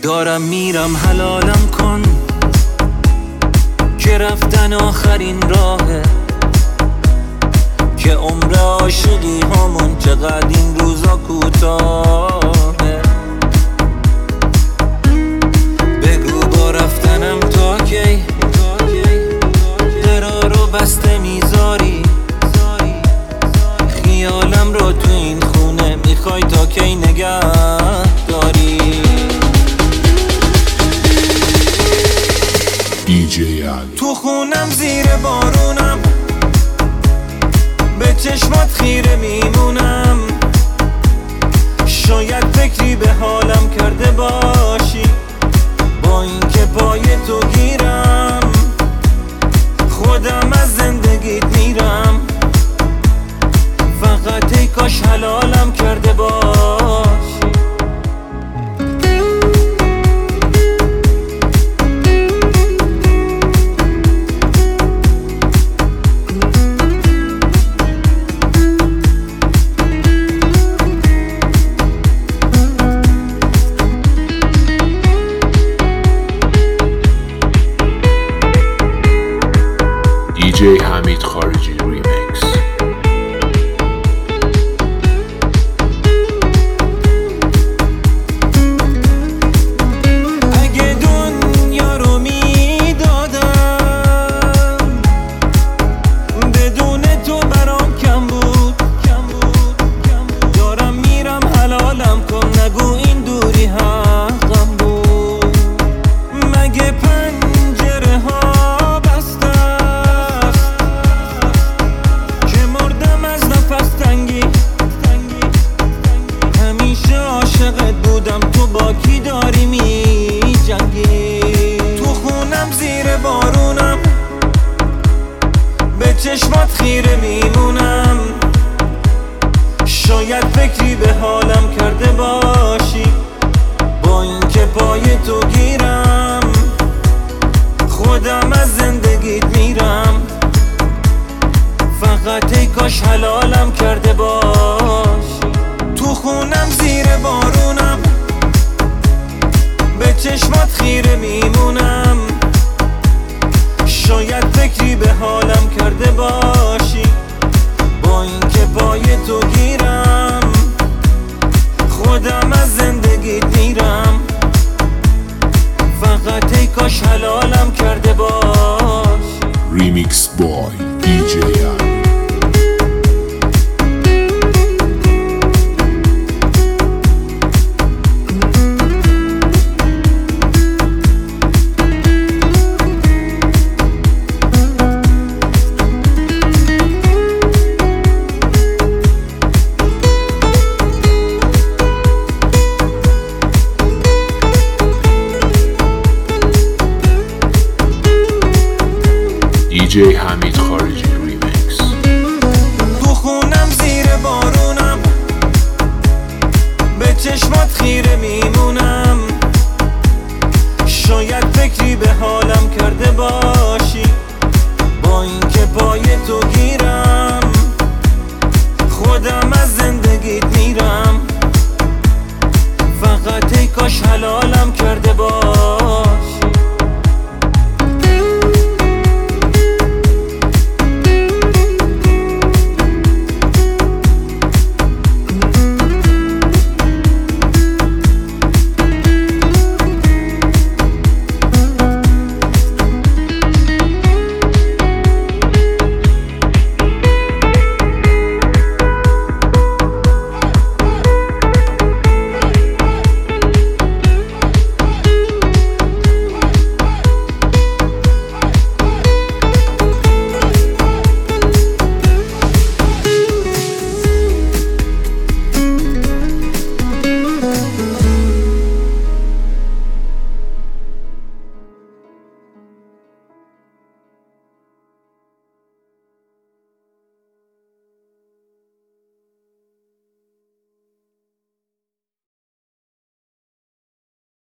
دارم میرم حلالم کن که رفتن آخرین راهه، که عمر عاشقی همون چقدر این روزا کوتاهه. بگو با رفتنم تا کی درارو بسته میذاری، خیالم رو تو این خونه میخوای تا کی نگه داری. تو خونم زیر بارونم، به چشمات خیره میمونم، شاید فکری به حالم کرده باشی، با اینکه پای تو گیرم خودم از زندگیت میرم، فقط ای کاش حلالم کرده باشی. DJ حمید خارجی ریمیکس. اگه دنیا رو میدادم بدون تو برام کم بود، دارم میرم حلالم کن، نگو این دوری حقم بود. مگه پنجره ها همیشه عاشقت بودم، تو با کی داری می جنگی؟ تو خونم زیر بارونم، به چشمات خیره میمونم، شاید فکری به حالم کرده باشی، با اینکه پای تو گیرم خودم از زندگیت میرم، فقط ای کاش حلالم کرده باشی. تو خونم زیر بارونم، به چشمات خیره میمونم، شاید فکری به حالم کرده باشی، با اینکه پای تو گیرم خودم از زندگیت میرم، فقط ای کاش حلالم کرده باشی. ریمیکس بای DJ DJ حمید خارجی ریمیکس. تو خونم زیر بارونم، به چشمات خیره میمونم، شاید فکری به حالم کرده باشی، با اینکه پای تو گیرم خودم از زندگیت میرم، فقط ای کاش حلالم کرده